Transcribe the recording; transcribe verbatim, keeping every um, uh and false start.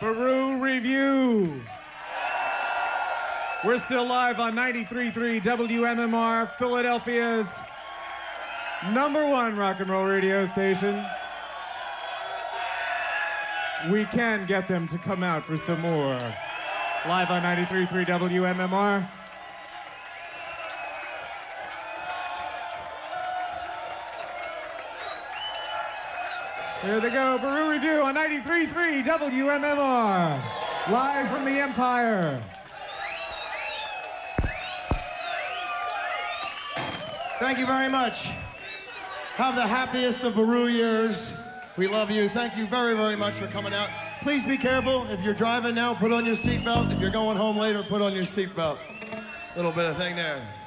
Baru Review. We're still live on ninety-three point three W M M R, Philadelphia's number one rock and roll radio station. We can get them to come out for some more. Live on ninety-three point three W M M R. Here they go, Baru Review on ninety-three point three W M M R. Live from the Empire. Thank you very much. Have the happiest of Baru years. We love you. Thank you very, very much for coming out. Please be careful. If you're driving now, put on your seatbelt. If you're going home later, put on your seatbelt. Little bit of thing there.